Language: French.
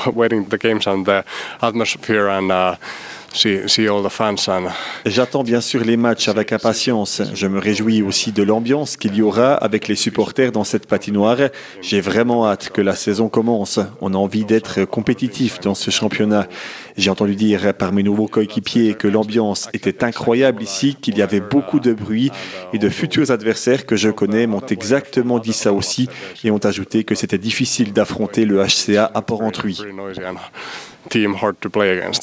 waiting the games and the atmosphere and see all the fans and. J'attends bien sûr les matchs avec impatience. Je me réjouis aussi de l'ambiance qu'il y aura avec les supporters dans cette patinoire. J'ai vraiment hâte que la saison commence. On a envie d'être compétitif dans ce championnat. J'ai entendu dire par mes nouveaux coéquipiers que l'ambiance était incroyable ici, qu'il y avait beaucoup de bruit et de futurs adversaires que je connais m'ont exactement dit ça aussi et ont ajouté que c'était difficile d'affronter le HCA à Porrentruy. Team hard to play against.